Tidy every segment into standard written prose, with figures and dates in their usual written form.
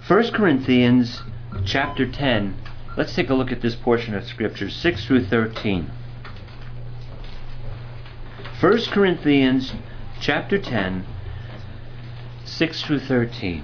1 Corinthians chapter 10. Let's take a look at this portion of Scripture, 6 through 13. 1 Corinthians chapter 10, 6 through 13.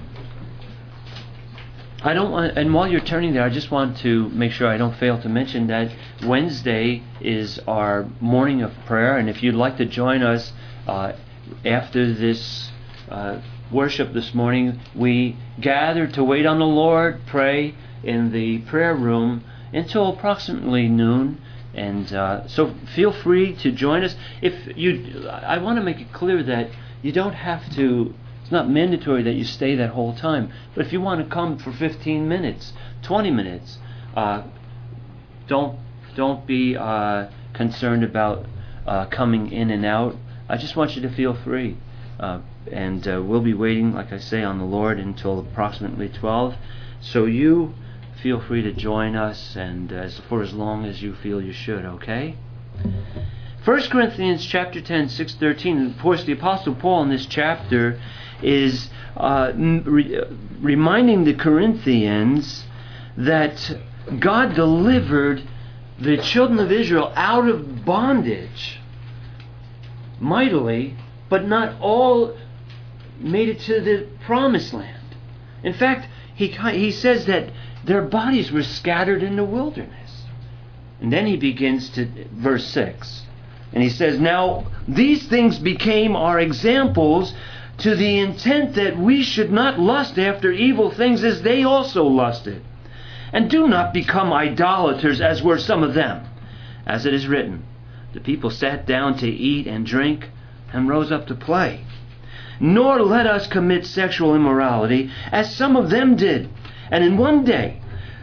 And while you're turning there, I just want to make sure I don't fail to mention that Wednesday is our morning of prayer, and if you'd like to join us after this worship this morning, we gather to wait on the Lord, pray in the prayer room until approximately noon, and so feel free to join us. I want to make it clear that you don't have to. It's not mandatory that you stay that whole time. But if you want to come for 15 minutes, 20 minutes, don't be concerned about coming in and out. I just want you to feel free. And we'll be waiting, like I say, on the Lord until approximately 12. So you feel free to join us, and for as long as you feel you should, okay? 1 Corinthians chapter 10, 6, 13. And of course, the Apostle Paul in this chapter is reminding the Corinthians that God delivered the children of Israel out of bondage mightily, but not all made it to the promised land. In fact, he says that their bodies were scattered in the wilderness. And then he begins to verse 6. And he says, "Now these things became our examples, to the intent that we should not lust after evil things as they also lusted. And do not become idolaters as were some of them. As it is written, the people sat down to eat and drink and rose up to play. Nor let us commit sexual immorality as some of them did. And in one day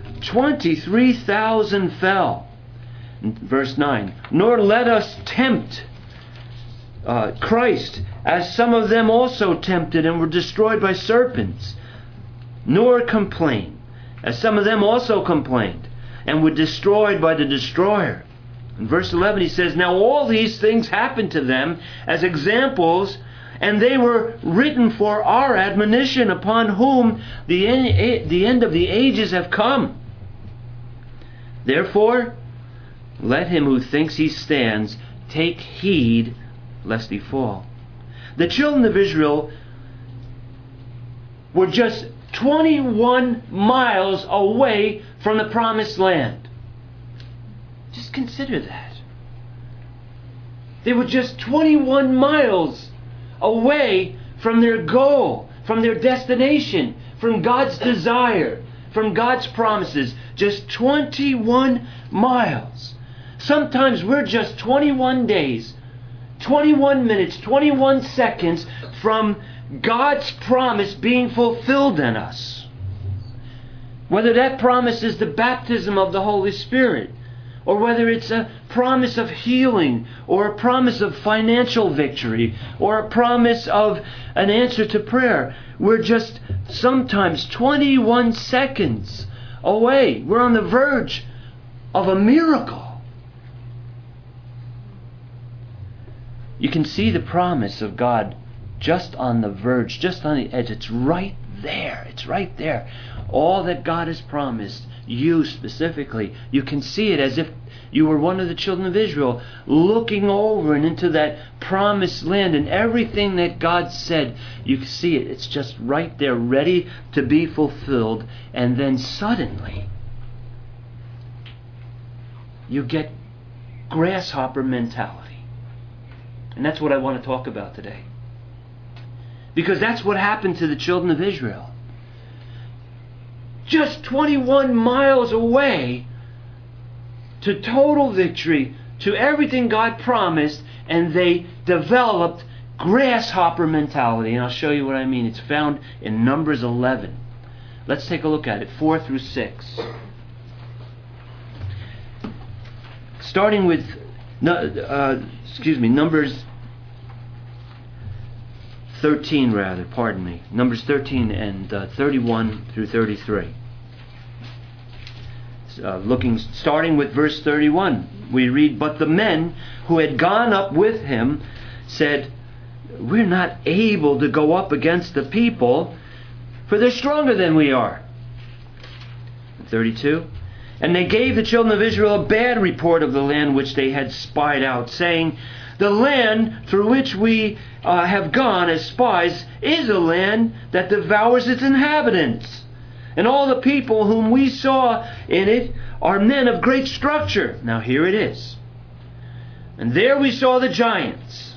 23,000 fell." Verse 9, "Nor let us tempt Christ, as some of them also tempted and were destroyed by serpents. Nor complain, as some of them also complained and were destroyed by the destroyer." In verse 11 he says, "Now all these things happened to them as examples, and they were written for our admonition, upon whom the end of the ages have come. Therefore, let him who thinks he stands take heed lest he fall." The children of Israel were just 21 miles away from the promised land. Just consider that. They were just 21 miles away from their goal, from their destination, from God's desire, from God's promises. Just 21 miles. Sometimes we're just 21 days, 21 minutes, 21 seconds from God's promise being fulfilled in us. Whether that promise is the baptism of the Holy Spirit, or whether it's a promise of healing, or a promise of financial victory, or a promise of an answer to prayer. We're just sometimes 21 seconds away. We're on the verge of a miracle. You can see the promise of God just on the verge, just on the edge. It's right there. It's right there. All that God has promised, you specifically, you can see it as if you were one of the children of Israel, looking over and into that promised land, and everything that God said, you can see it. It's just right there, ready to be fulfilled. And then suddenly, you get grasshopper mentality. And that's what I want to talk about today. Because that's what happened to the children of Israel. Just 21 miles away to total victory, to everything God promised, and they developed grasshopper mentality. And I'll show you what I mean. It's found in Numbers 11. Let's take a look at it, 4 through 6. Starting with Numbers 13 rather, pardon me. Numbers 13 and 31 through 33. Starting with verse 31, we read, "But the men who had gone up with him said, 'We're not able to go up against the people, for they're stronger than we are. 32. And they gave the children of Israel a bad report of the land which they had spied out, saying, the land through which we have gone as spies is a land that devours its inhabitants. And all the people whom we saw in it are men of great structure. Now here it is. And there we saw the giants.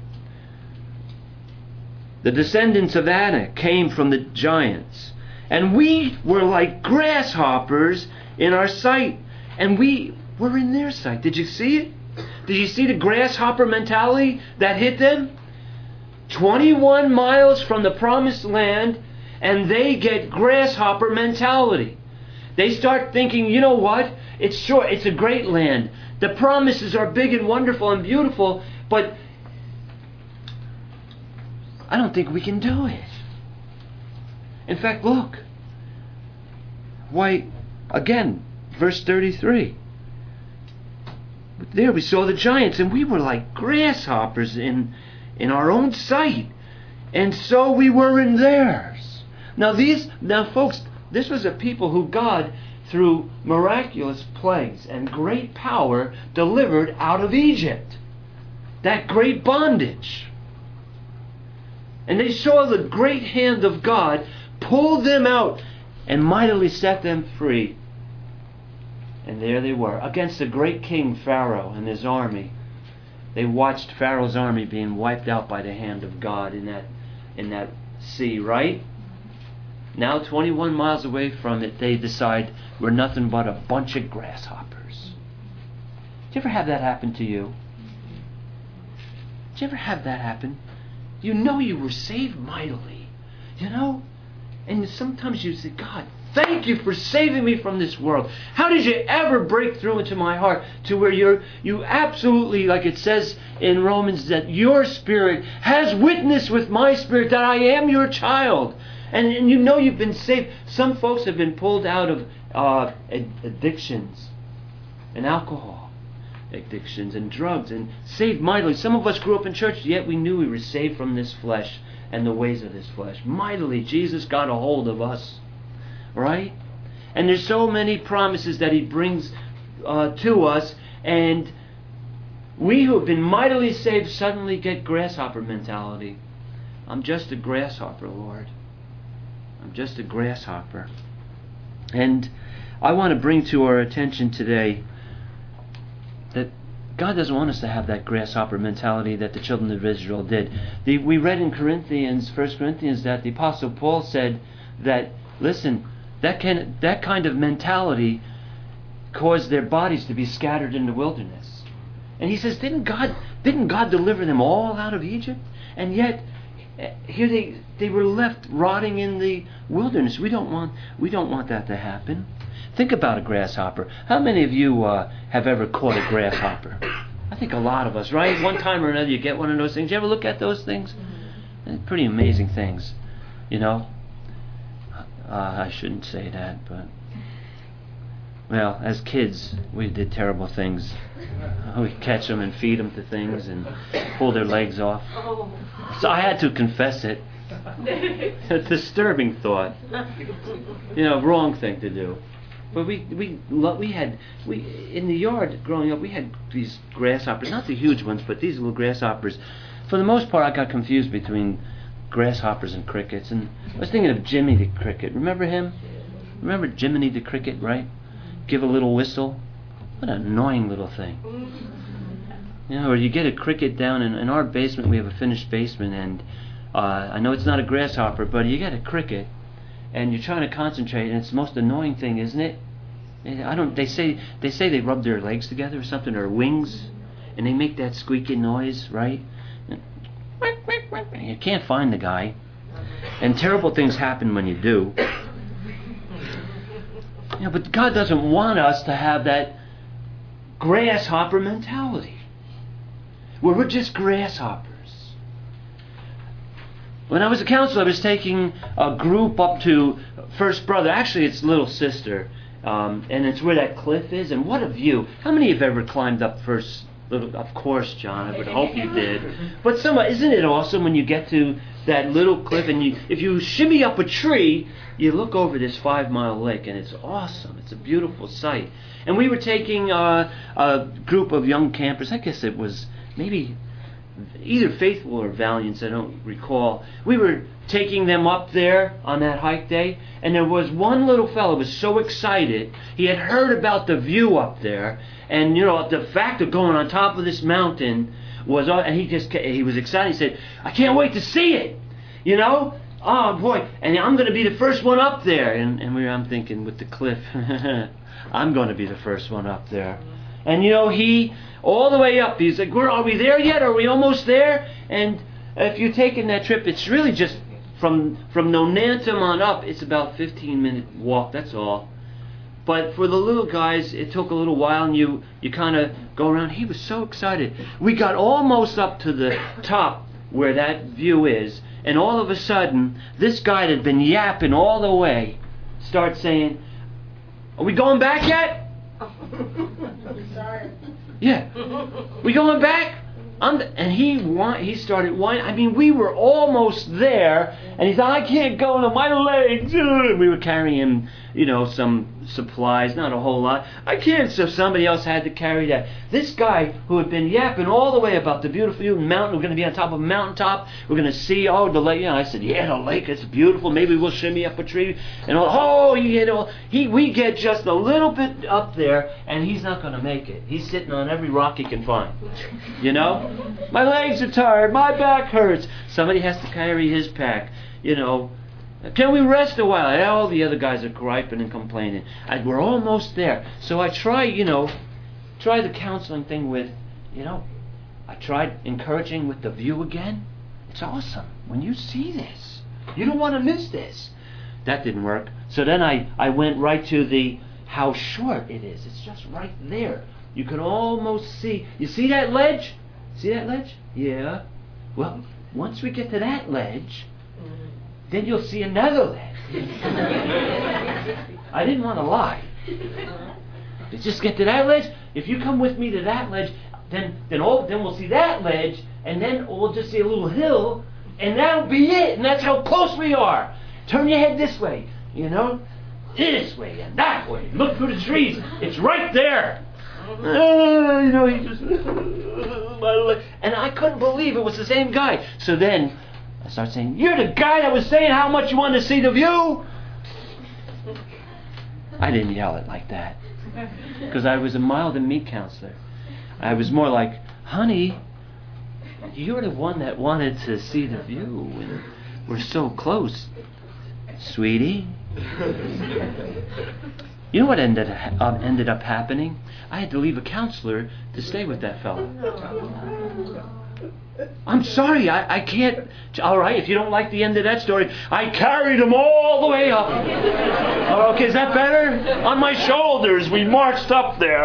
The descendants of Anak came from the giants. And we were like grasshoppers in our sight. And we were in their sight. Did you see it? Did you see the grasshopper mentality that hit them? 21 miles from the promised land, and they get grasshopper mentality. They start thinking, you know what? It's short. It's a great land. The promises are big and wonderful and beautiful, but I don't think we can do it. In fact, look. Why, again, verse 33. There we saw the giants, and we were like grasshoppers in our own sight. And so we were in theirs. Now folks, this was a people who God, through miraculous plagues and great power, delivered out of Egypt. That great bondage. And they saw the great hand of God pull them out and mightily set them free. And there they were, against the great king Pharaoh and his army. They watched Pharaoh's army being wiped out by the hand of God in that sea, right? Now 21 miles away from it, they decide we're nothing but a bunch of grasshoppers. Did you ever have that happen to you? Did you ever have that happen? You know you were saved mightily, you know? And sometimes you say, God, thank you for saving me from this world. How did you ever break through into my heart to where you absolutely, like it says in Romans, that your spirit has witnessed with my spirit that I am your child. And you know you've been saved. Some folks have been pulled out of addictions and alcohol addictions and drugs and saved mightily. Some of us grew up in church, yet we knew we were saved from this flesh and the ways of this flesh. Mightily, Jesus got a hold of us. Right? And there's so many promises that He brings to us, and we who have been mightily saved suddenly get grasshopper mentality. I'm just a grasshopper, Lord. I'm just a grasshopper. And I want to bring to our attention today that God doesn't want us to have that grasshopper mentality that the children of Israel did. We read in 1 Corinthians, that the Apostle Paul said that, listen, that kind of mentality caused their bodies to be scattered in the wilderness. And he says, didn't God deliver them all out of Egypt? And yet, here they were left rotting in the wilderness. We don't want that to happen. Think about a grasshopper. How many of you have ever caught a grasshopper? I think a lot of us, right? One time or another you get one of those things. You ever look at those things? They're pretty amazing things, you know. I shouldn't say that, but... Well, as kids, we did terrible things. We'd catch them and feed them to things and pull their legs off. So I had to confess it. A disturbing thought. You know, wrong thing to do. But we in the yard growing up, we had these grasshoppers, not the huge ones, but these little grasshoppers. For the most part, I got confused between grasshoppers and crickets, and I was thinking of Jimmy the Cricket. Remember him? Remember Jiminy the Cricket, right? Give a little whistle. What an annoying little thing. You know, or you get a cricket down in our basement. We have a finished basement, and I know it's not a grasshopper, but you get a cricket, and you're trying to concentrate, and it's the most annoying thing, isn't it? They say they rub their legs together or something, or wings, and they make that squeaky noise, right? You can't find the guy, and terrible things happen when you do. You know, but God doesn't want us to have that grasshopper mentality, where we're just grasshoppers. When I was a counselor, I was taking a group up to First Brother. Actually, it's Little Sister, and it's where that cliff is. And what a view! How many have ever climbed up First? Of course, John. I would hope you did. But isn't it awesome when you get to that little cliff, and if you shimmy up a tree, you look over this 5-mile lake, and it's awesome. It's a beautiful sight. And we were taking a group of young campers. I guess it was maybe either Faithful or Valiant, I don't recall. We were taking them up there on that hike day, and there was one little fellow who was so excited. He had heard about the view up there, and the fact of going on top of this mountain was, and he was excited. He said, "I can't wait to see it, oh boy, and I'm going to be the first one up there." And I'm thinking with the cliff, I'm going to be the first one up there. And he, all the way up, he's like, "Are we there yet? Are we almost there?" And if you're taking that trip, it's really just from Nonantum on up, it's about 15-minute walk, that's all. But for the little guys, it took a little while, and you kind of go around. He was so excited. We got almost up to the top where that view is, and all of a sudden, this guy that had been yapping all the way starts saying, "Are we going back yet?" Sorry. "Yeah." "We going back?" And he started whining. I mean, we were almost there, and he said, "I can't go, no, my legs." We were carrying, some supplies, not a whole lot. I can't, so somebody else had to carry that. This guy who had been yapping all the way about the beautiful mountain, we're going to be on top of a mountaintop, we're going to see, the lake. I said, "Yeah, the lake, it's beautiful. Maybe we'll shimmy up a tree." And we get just a little bit up there, and he's not going to make it. He's sitting on every rock he can find. "My legs are tired. My back hurts." Somebody has to carry his pack. "Can we rest a while?" And all the other guys are griping and complaining. We're almost there. So I try the counseling thing with, I tried encouraging with the view again. It's awesome. When you see this, you don't want to miss this. That didn't work. So then I went right to the how short it is. It's just right there. You can almost see. You see that ledge? See that ledge? Yeah. Well, once we get to that ledge, then you'll see another ledge. I didn't want to lie. Just get to that ledge. If you come with me to that ledge, then we'll see that ledge, and then we'll just see a little hill, and that'll be it. And that's how close we are. Turn your head this way, this way and that way. Look through the trees. It's right there. He just, and I couldn't believe it was the same guy. So then I started saying, "You're the guy that was saying how much you wanted to see the view?" I didn't yell it like that, because I was a mild and meek counselor. I was more like, "Honey, you're the one that wanted to see the view, and we're so close, sweetie." You know what ended up happening? I had to leave a counselor to stay with that fellow. "I'm sorry, I can't." "All right, if you don't like the end of that story, I carried him all the way up." "Okay, is that better?" "On my shoulders, we marched up there."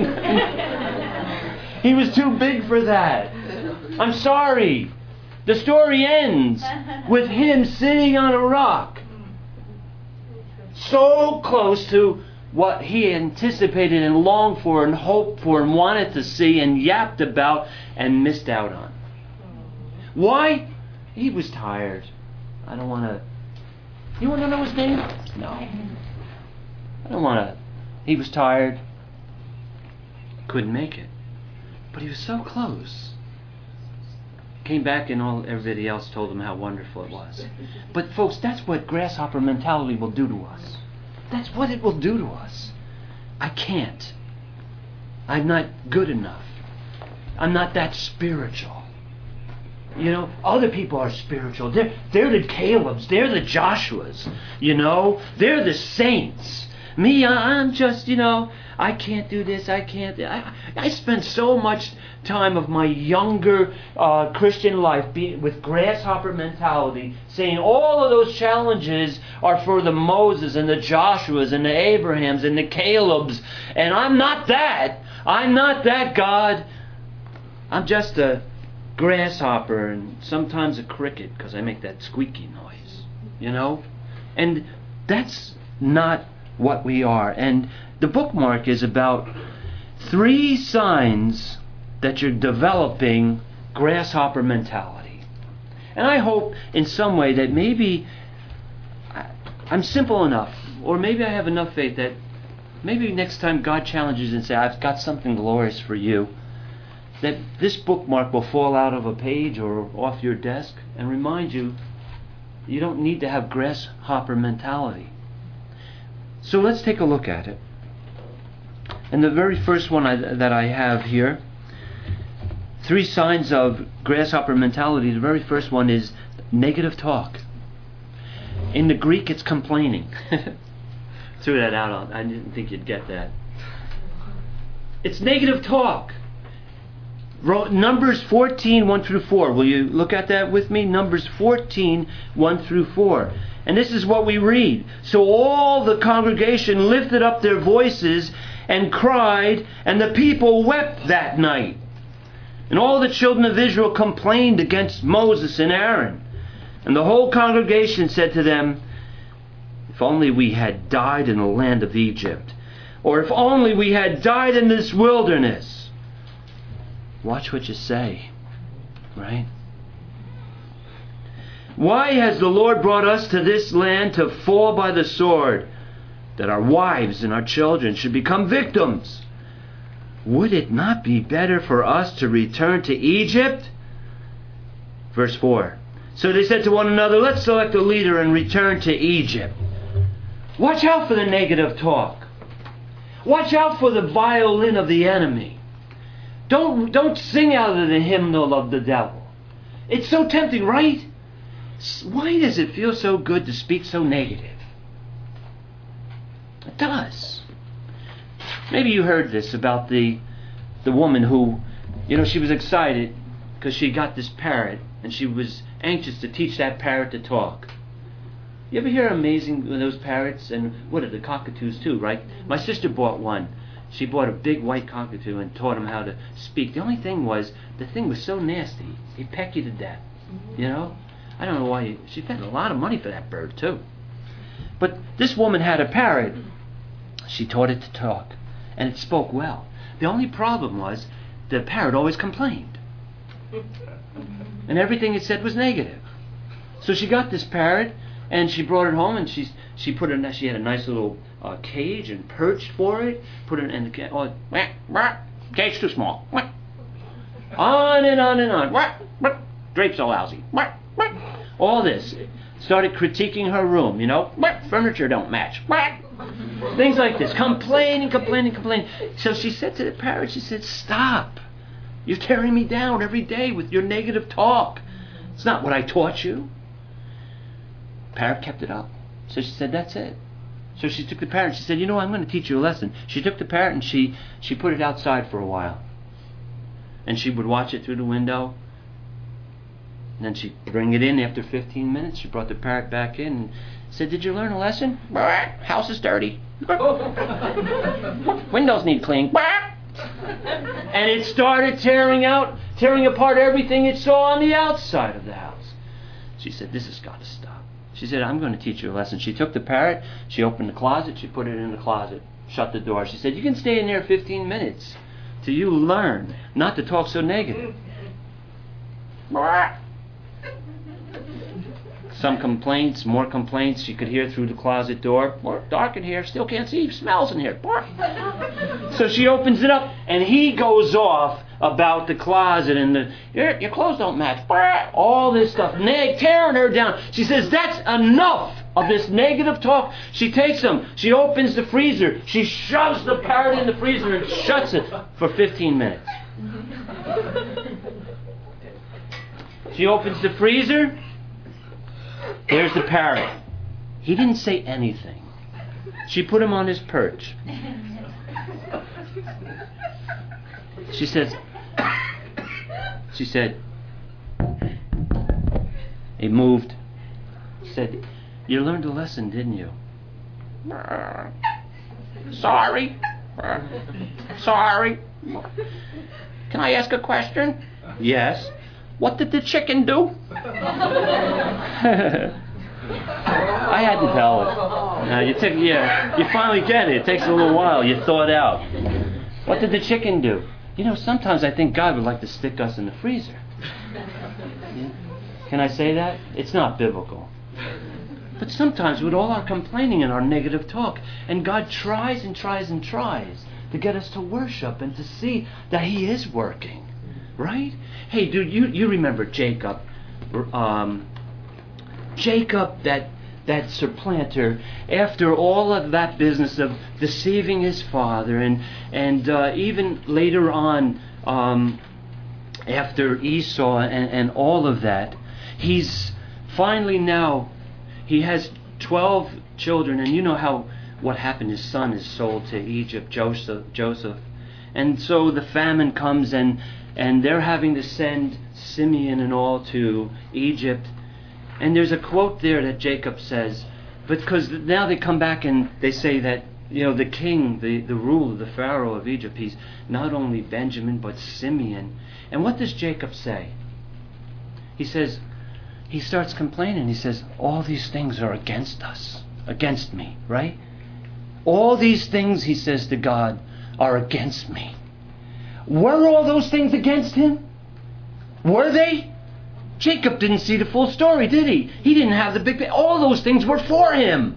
He was too big for that. "I'm sorry." The story ends with him sitting on a rock, so close to what he anticipated and longed for and hoped for and wanted to see and yapped about and missed out on. Why? He was tired. I don't want to... You want to know his name? No. I don't want to... He was tired. Couldn't make it. But he was so close. Came back and everybody else told him how wonderful it was. But folks, that's what grasshopper mentality will do to us. That's what it will do to us. I can't. I'm not good enough. I'm not that spiritual. Other people are spiritual. They're the Calebs. They're the Joshuas. They're the saints. Me, I'm just, I can't do this. I can't. I spent so much time of my younger Christian life with grasshopper mentality, saying all of those challenges are for the Moses and the Joshuas and the Abrahams and the Calebs. And I'm not that. I'm not that, God. I'm just a grasshopper and sometimes a cricket, because I make that squeaky noise, And that's not what we are. And the bookmark is about 3 signs that you're developing grasshopper mentality. And I hope in some way that maybe I'm simple enough, or maybe I have enough faith that maybe next time God challenges you and says, I've got something glorious for you, that this bookmark will fall out of a page or off your desk and remind you you don't need to have grasshopper mentality. So let's take a look at it. And the very first one that I have here, 3 signs of grasshopper mentality. The very first one is negative talk. In the Greek, it's complaining. Threw that out. I didn't think you'd get that. It's negative talk. Numbers 14, 1 through 4. Will you look at that with me? Numbers 14, 1 through 4. And this is what we read. So all the congregation lifted up their voices and cried, and the people wept that night. And all the children of Israel complained against Moses and Aaron. And the whole congregation said to them, if only we had died in the land of Egypt, or if only we had died in this wilderness. Watch what you say, right? Why has the Lord brought us to this land to fall by the sword, that our wives and our children should become victims? Would it not be better for us to return to Egypt? Verse 4. So they said to one another, let's select a leader and return to Egypt. Watch out for the negative talk. Watch out for the violin of the enemy. Don't sing out of the hymnal of the devil. It's so tempting, right? Why does it feel so good to speak so negative? It does. Maybe you heard this about the woman who, she was excited because she got this parrot and she was anxious to teach that parrot to talk. You ever hear amazing those parrots? And what are the cockatoos too, right? My sister bought one. She bought a big white cockatoo and taught him how to speak. The only thing was, the thing was so nasty. He'd peck you to death. I don't know why. She spent a lot of money for that bird too. But this woman had a parrot. She taught it to talk. And it spoke well. The only problem was, the parrot always complained. And everything it said was negative. So she got this parrot, and she brought it home, and she had a nice little cage and perch for it. Put it in the cage too small. On and on and on. Drapes are lousy. All this. Started critiquing her room. Furniture don't match. Things like this. Complaining. So she said to the parrot, she said, stop. You're tearing me down every day with your negative talk. It's not what I taught you. Parrot kept it up. So she said, that's it. So she took the parrot and she said, I'm going to teach you a lesson. She took the parrot and she put it outside for a while. And she would watch it through the window. And then she'd bring it in after 15 minutes. She brought the parrot back in and said, did you learn a lesson? House is dirty. Windows need cleaning. And it started tearing apart everything it saw on the outside of the house. She said, this has got to stop. She said, I'm going to teach you a lesson. She took the parrot, she opened the closet, she put it in the closet, shut the door. She said, you can stay in there 15 minutes till you learn not to talk so negative. Some complaints, more complaints. She could hear through the closet door. Dark in here, still can't see, smells in here. So she opens it up, and he goes off about the closet and your clothes don't match. All this stuff, tearing her down. She says, that's enough of this negative talk. She takes them. She opens the freezer. She shoves the parrot in the freezer and shuts it for 15 minutes. She opens the freezer. There's the parrot. He didn't say anything. She put him on his perch. She said, he moved. She said, you learned a lesson, didn't you? Sorry. Can I ask a question? Yes. What did the chicken do? I had to tell it. You finally get it. It takes a little while. You thaw it out. What did the chicken do? Sometimes I think God would like to stick us in the freezer. Can I say that? It's not biblical. But sometimes with all our complaining and our negative talk, and God tries and tries and tries to get us to worship and to see that He is working. Right? Hey, dude, you remember Jacob. Jacob, that supplanter, after all of that business of deceiving his father, and even later on, after Esau and all of that, he's finally now, he has 12 children, and you know what happened. His son is sold to Egypt, Joseph. And so the famine comes, and they're having to send Simeon and all to Egypt. And there's a quote there that Jacob says, because now they come back and they say that, the king, the ruler, the Pharaoh of Egypt, he's not only Benjamin but Simeon. And what does Jacob say? He says, he starts complaining. He says, all these things are against us, against me, right? All these things, he says to God, are against me. Were all those things against him? Were they? Jacob didn't see the full story, did he? He didn't have the big... All those things were for him.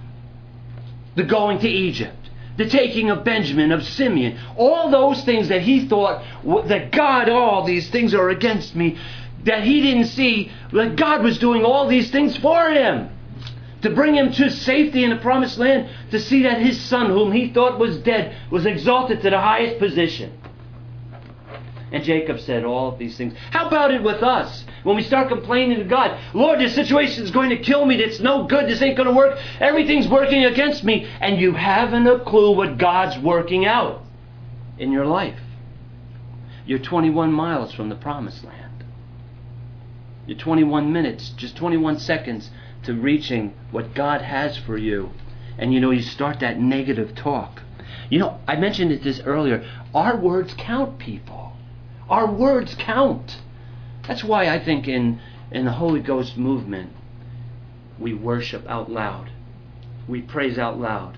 The going to Egypt, the taking of Benjamin, of Simeon, all those things that he thought that God, all these things are against me, that he didn't see that God was doing all these things for him. To bring him to safety in the promised land, to see that his son, whom he thought was dead, was exalted to the highest position. And Jacob said all of these things. How about it with us? When we start complaining to God, Lord, this situation is going to kill me. It's no good. This ain't going to work. Everything's working against me. And you haven't a clue what God's working out in your life. You're 21 miles from the promised land. You're 21 minutes, just 21 seconds to reaching what God has for you. And you start that negative talk. I mentioned this earlier. Our words count, people. Our words count. That's why I think in the Holy Ghost movement, we worship out loud. We praise out loud.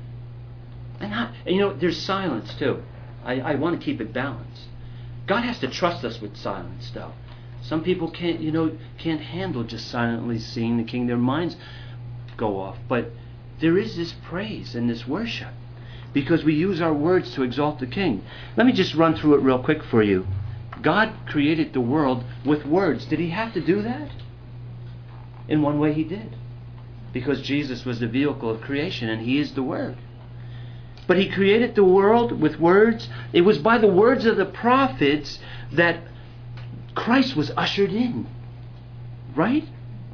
And there's silence too. I want to keep it balanced. God has to trust us with silence, though. Some people can't handle just silently seeing the King. Their minds go off. But there is this praise and this worship, because we use our words to exalt the King. Let me just run through it real quick for you. God created the world with words. Did He have to do that? In one way He did. Because Jesus was the vehicle of creation and He is the Word. But He created the world with words. It was by the words of the prophets that Christ was ushered in. Right?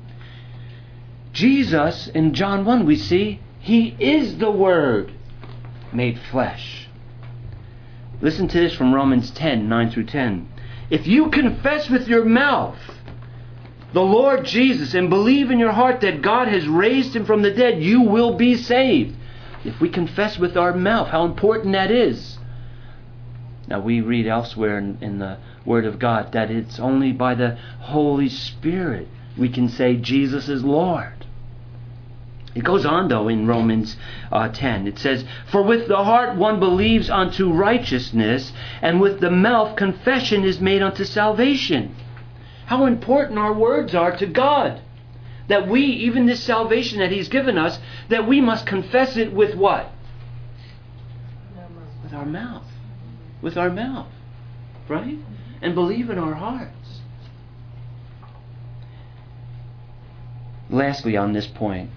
Jesus, in John 1 we see, He is the Word made flesh. Listen to this from Romans 10, 9 through 10. If you confess with your mouth the Lord Jesus and believe in your heart that God has raised Him from the dead, you will be saved. If we confess with our mouth, how important that is. Now we read elsewhere in the Word of God that it's only by the Holy Spirit we can say Jesus is Lord. It goes on, though, in Romans 10. It says, for with the heart one believes unto righteousness, and with the mouth confession is made unto salvation. How important our words are to God. That we, even this salvation that He's given us, that we must confess it with what? With our mouth. With our mouth. Right? And believe in our hearts. Lastly, on this point,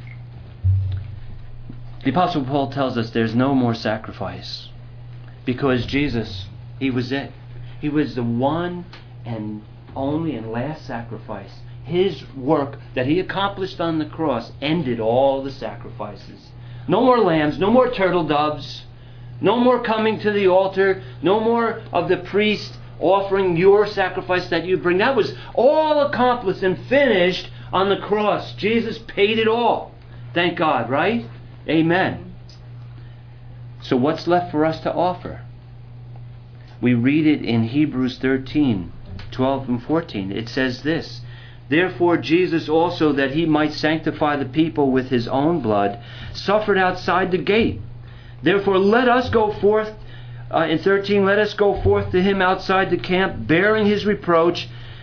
the Apostle Paul tells us there's no more sacrifice, because Jesus, He was it. He was the one and only and last sacrifice. His work that He accomplished on the cross ended all the sacrifices. No more lambs, no more turtle doves, no more coming to the altar, no more of the priest offering your sacrifice that you bring. That was all accomplished and finished on the cross. Jesus paid it all. Thank God, right? Amen. So what's left for us to offer? We read it in Hebrews 13, 12 and 14. It says this, therefore Jesus also, that He might sanctify the people with His own blood, suffered outside the gate. Therefore let us go forth, in 13, let us go forth to Him outside the camp, bearing His reproach.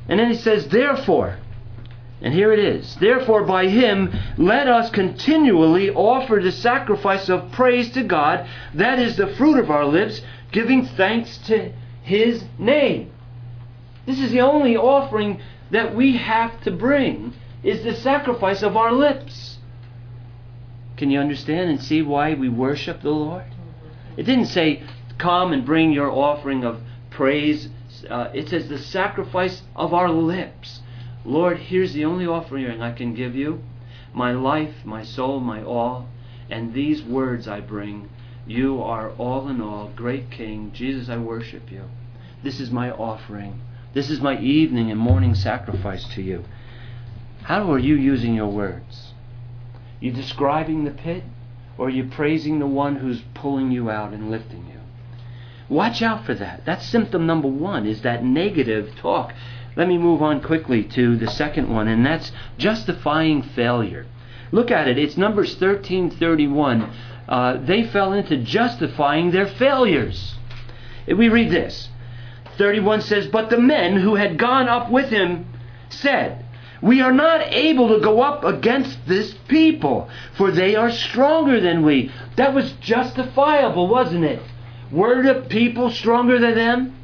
And then he says, therefore, and here it is, therefore by him let us continually offer the sacrifice of praise to God, that is the fruit of our lips, giving thanks to his name. This is the only offering that we have to bring, is the sacrifice of our lips. Can you understand and see why we worship the Lord? It didn't say, come and bring your offering of praise. It says the sacrifice of our lips. Lord, here's the only offering I can give you. My life, my soul, my all. And these words I bring. You are all in all, great King. Jesus, I worship you. This is my offering. This is my evening and morning sacrifice to you. How are you using your words? You describing the pit? Or are you praising the one who's pulling you out and lifting you? Watch out for that. That's symptom number one, is that negative talk. Let me move on quickly to the second one, and that's justifying failure. Look at it. It's Numbers 13:31. They fell into justifying their failures. We read this. 31 says, but the men who had gone up with him said, we are not able to go up against this people, for they are stronger than we. That was justifiable, wasn't it? Were the people stronger than them?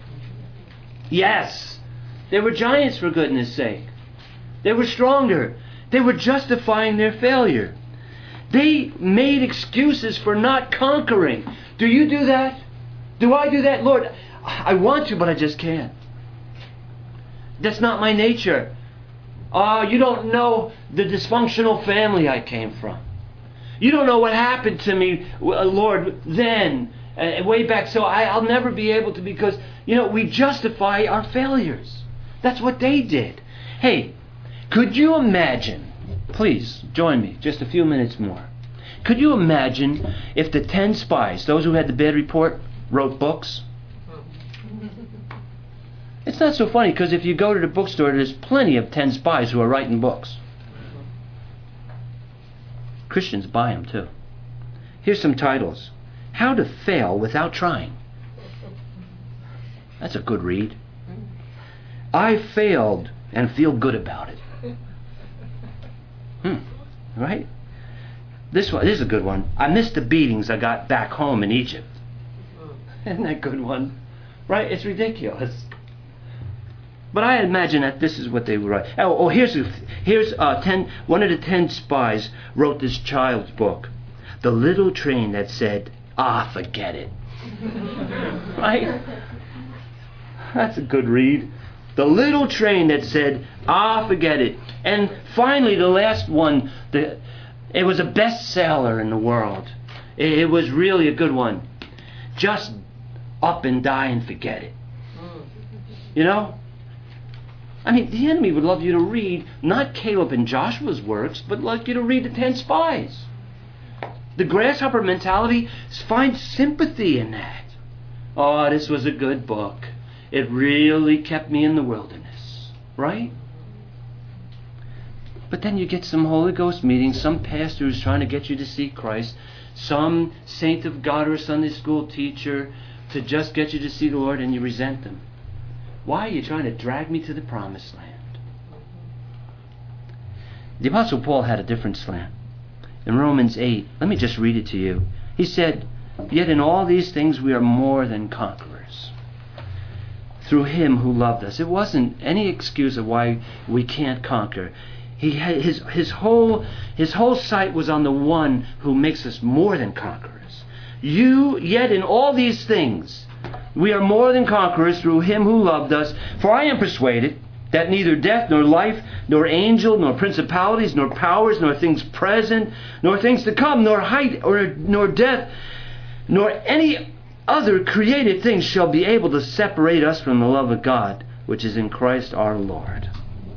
Yes. They were giants, for goodness sake. They were stronger. They were justifying their failure. They made excuses for not conquering. Do you do that? Do I do that? Lord, I want to, but I just can't. That's not my nature. You don't know the dysfunctional family I came from. You don't know what happened to me, Lord, then, way back. So I'll never be able to, because, we justify our failures. That's what they did. Hey, could you imagine, please join me just a few minutes more. Could you imagine if the 10 spies, those who had the bad report, wrote books? It's not so funny, because if you go to the bookstore, there's plenty of 10 spies who are writing books. Christians buy them too. Here's some titles. How to Fail Without Trying. That's a good read. I failed and feel good about it. Right? This is a good one. I missed the beatings I got back home in Egypt. Isn't that a good one? Right? It's ridiculous. But I imagine that this is what they would write. Here's 10. One of the 10 spies wrote this child's book, The Little Train That Said, forget it. Right? That's a good read. The Little Train That Said, forget it. And finally, the last one, it was a bestseller in the world. It was really a good one. Just up and die and forget it. The enemy would love you to read not Caleb and Joshua's works, but like you to read the 10 spies. The grasshopper mentality finds sympathy in that. This was a good book. It really kept me in the wilderness. Right? But then you get some Holy Ghost meetings, some pastor who's trying to get you to see Christ, some saint of God or a Sunday school teacher to just get you to see the Lord, and you resent them. Why are you trying to drag me to the promised land? The Apostle Paul had a different slant. In Romans 8, let me just read it to you. He said, yet in all these things we are more than conquerors, through him who loved us. It wasn't any excuse of why we can't conquer. He had his whole sight was on the one who makes us more than conquerors. Yet in all these things we are more than conquerors through him who loved us. For I am persuaded that neither death, nor life, nor angel, nor principalities, nor powers, nor things present, nor things to come, nor height, nor depth, nor any other created thing shall be able to separate us from the love of God, which is in Christ our Lord.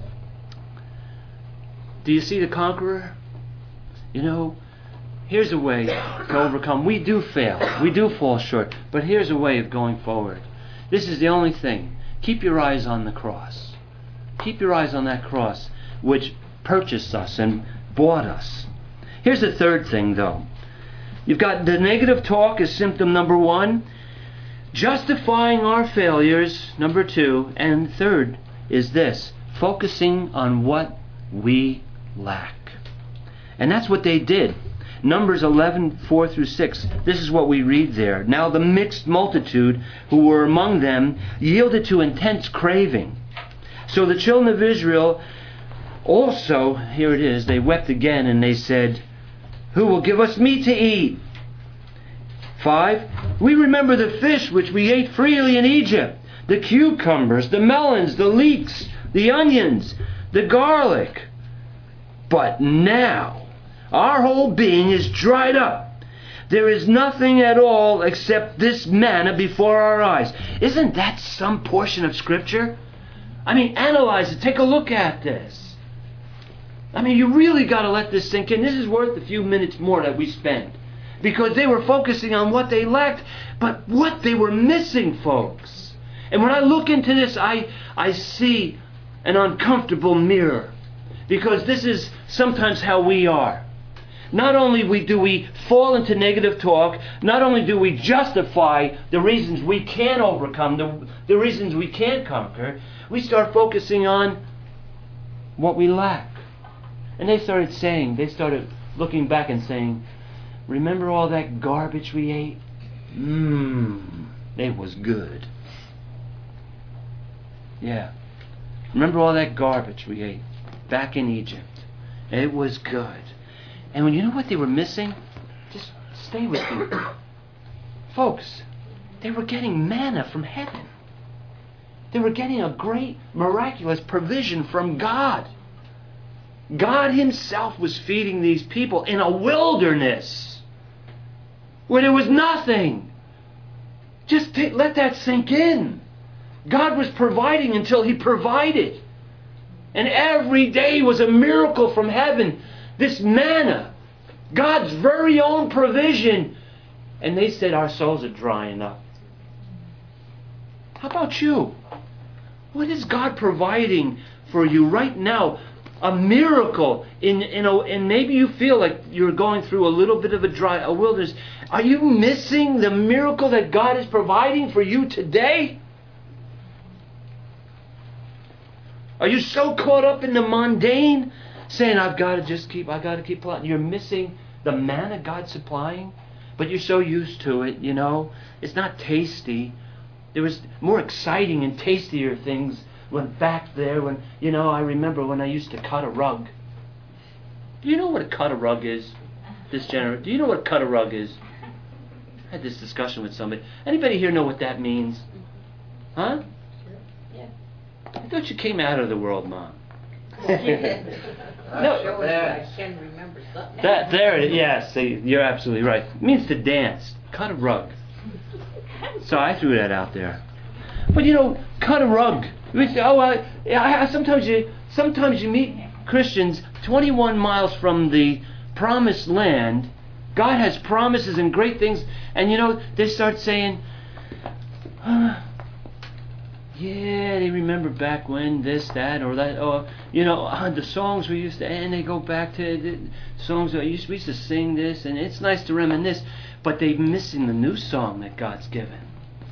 Do you see the conqueror? Here's a way to overcome. We do fail. We do fall short. But here's a way of going forward. This is the only thing. Keep your eyes on the cross. Keep your eyes on that cross which purchased us and bought us. Here's the third thing, though. You've got the negative talk as symptom number 1. Justifying our failures, number 2. And third is this: focusing on what we lack. And that's what they did. Numbers 11:4-6. This is what we read there. Now the mixed multitude who were among them yielded to intense craving. So the children of Israel also, here it is, they wept again and they said, who will give us meat to eat? 5. We remember the fish which we ate freely in Egypt, the cucumbers, the melons, the leeks, the onions, the garlic. But now our whole being is dried up. There is nothing at all except this manna before our eyes. Isn't that some portion of Scripture? I mean, analyze it. Take a look at this. I mean, you really got to let this sink in. This is worth a few minutes more that we spend. Because they were focusing on what they lacked, but what they were missing, folks. And when I look into this, I see an uncomfortable mirror. Because this is sometimes how we are. Not only do we fall into negative talk, not only do we justify the reasons we can't overcome, the reasons we can't conquer, we start focusing on what we lack. And they started looking back and saying, remember all that garbage we ate? It was good. Yeah. Remember all that garbage we ate back in Egypt? It was good. And when you know what they were missing? Just stay with me. Folks, they were getting manna from heaven. They were getting a great, miraculous provision from God. God Himself was feeding these people in a wilderness where there was nothing. Just let that sink in. God was providing until He provided. And every day was a miracle from heaven. This manna, God's very own provision. And they said, our souls are drying up. How about you? What is God providing for you right now? A miracle. And maybe you feel like you're going through a little bit of a wilderness. Are you missing the miracle that God is providing for you today? Are you so caught up in the mundane, saying, I got to keep plotting. You're missing the manna God's supplying, but you're so used to it, you know. It's not tasty. There was more exciting and tastier things when back there, I remember when I used to cut a rug. Do you know what a cut a rug is? Do you know what a cut a rug is? I had this discussion with somebody. Anybody here know what that means? Huh? Yeah. I thought you came out of the world, Mom. No, I can remember something. There it is. Yes, you're absolutely right. It means to dance. Cut a rug. So I threw that out there. But cut a rug. We say, sometimes you meet Christians 21 miles from the promised land. God has promises and great things, and they start saying, yeah, they remember back when this, that, or that, or the songs we used to, and they go back to the songs we used to sing this, and it's nice to reminisce, but they're missing the new song that God's given.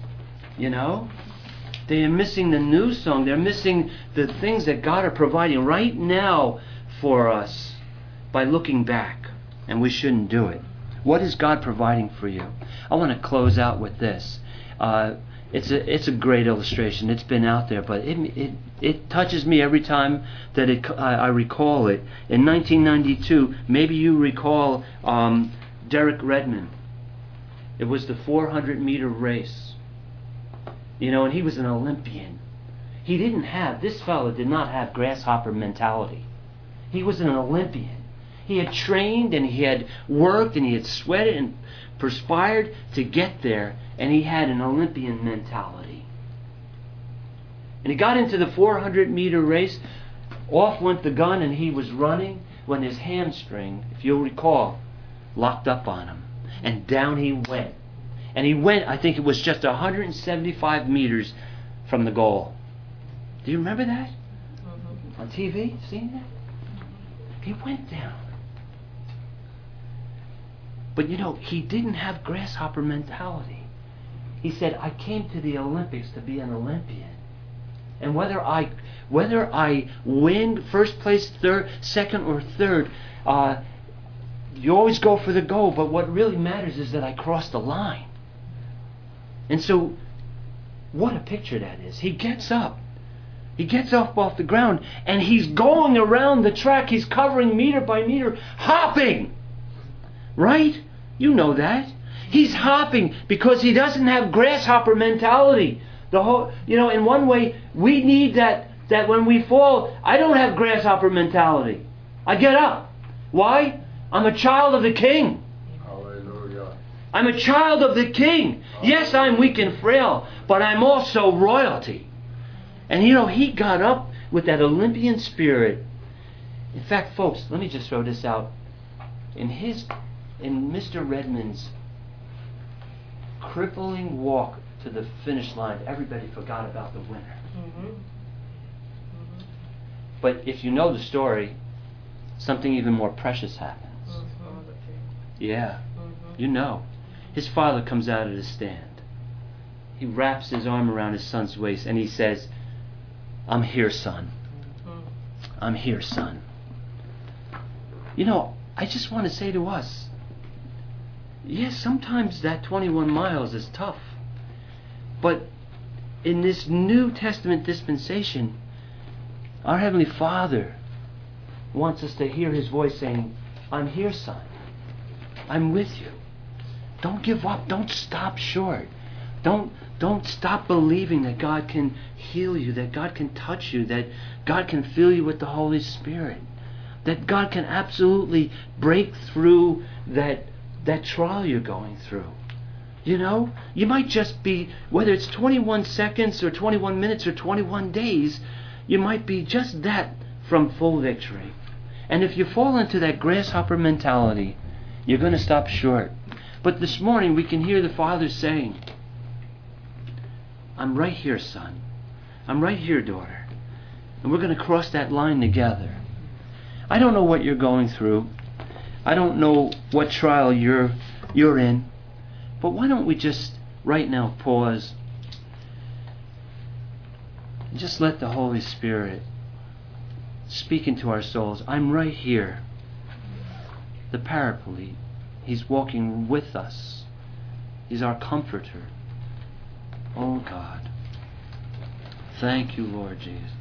They are missing the new song. They're missing the things that God are providing right now for us by looking back, and we shouldn't do it. What is God providing for you? I want to close out with this. It's a great illustration. It's been out there, but it touches me every time that I recall it. In 1992, maybe you recall Derek Redmond. It was the 400-meter race. And he was an Olympian. This fellow did not have grasshopper mentality. He was an Olympian. He had trained and he had worked and he had sweated and perspired to get there, and he had an Olympian mentality. And he got into the 400-meter race. Off went the gun, and he was running when his hamstring, if you'll recall, locked up on him. And down he went. And he went, I think it was just 175 meters from the goal. Do you remember that? Mm-hmm. On TV? Seen that? He went down. But he didn't have grasshopper mentality. He said, I came to the Olympics to be an Olympian. And whether I win first place, second or third, you always go for the goal, but what really matters is that I cross the line. And so, what a picture that is. He gets up. He gets up off the ground, and he's going around the track. He's covering meter by meter, hopping. Right? You know that. He's hopping because he doesn't have grasshopper mentality. In one way, we need that when we fall, I don't have grasshopper mentality. I get up. Why? I'm a child of the King. Hallelujah. I'm a child of the King. Yes, I'm weak and frail, but I'm also royalty. And he got up with that Olympian spirit. In fact, folks, let me just throw this out. In Mr. Redmond's crippling walk to the finish line, everybody forgot about the winner. Mm-hmm. Mm-hmm. But if you know the story, something even more precious happens. Mm-hmm. Yeah, mm-hmm. You know. His father comes out of the stand. He wraps his arm around his son's waist and he says, I'm here, son. Mm-hmm. I'm here, son. I just want to say to us, yes, sometimes that 21 miles is tough. But in this New Testament dispensation, our Heavenly Father wants us to hear His voice saying, I'm here, son. I'm with you. Don't give up. Don't stop short. Don't stop believing that God can heal you, that God can touch you, that God can fill you with the Holy Spirit, that God can absolutely break through that trial you're going through. You might just be, whether it's 21 seconds or 21 minutes or 21 days, you might be just that from full victory. And if you fall into that grasshopper mentality, you're going to stop short. But this morning we can hear the Father saying, I'm right here, son. I'm right here, daughter. And we're going to cross that line together. I don't know what you're going through. I don't know what trial you're in. But why don't we just right now pause and just let the Holy Spirit speak into our souls. I'm right here. The Paraclete. He's walking with us. He's our comforter. Oh God. Thank you, Lord Jesus.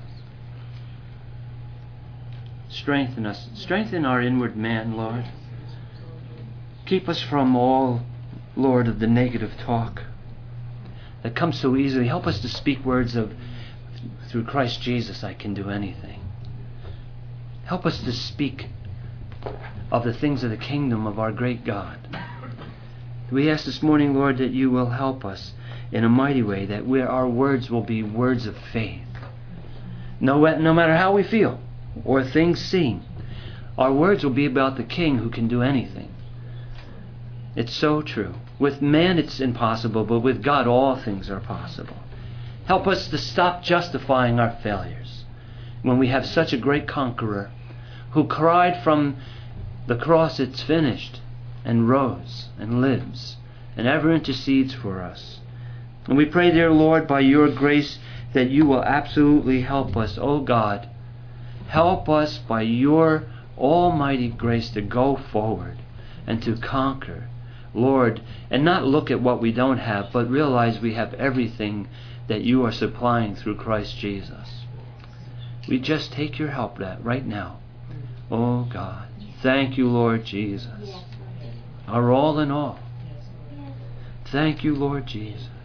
Strengthen us. Strengthen our inward man, Lord. Keep us from all, Lord, of the negative talk that comes so easily. Help us to speak words of, through Christ Jesus, I can do anything. Help us to speak of the things of the kingdom of our great God. We ask this morning, Lord, that you will help us in a mighty way, that our words will be words of faith. No matter how we feel or things seem, our words will be about the King who can do anything. It's so true. With man it's impossible, but with God all things are possible. Help us to stop justifying our failures when we have such a great conqueror who cried from the cross, it's finished, and rose and lives and ever intercedes for us. And we pray, dear Lord, by your grace that you will absolutely help us. Oh God, help us by your almighty grace to go forward and to conquer, Lord, and not look at what we don't have, but realize we have everything that you are supplying through Christ Jesus. We just take your help that right now. Oh God, thank you, Lord Jesus, our all in all. Thank you, Lord Jesus.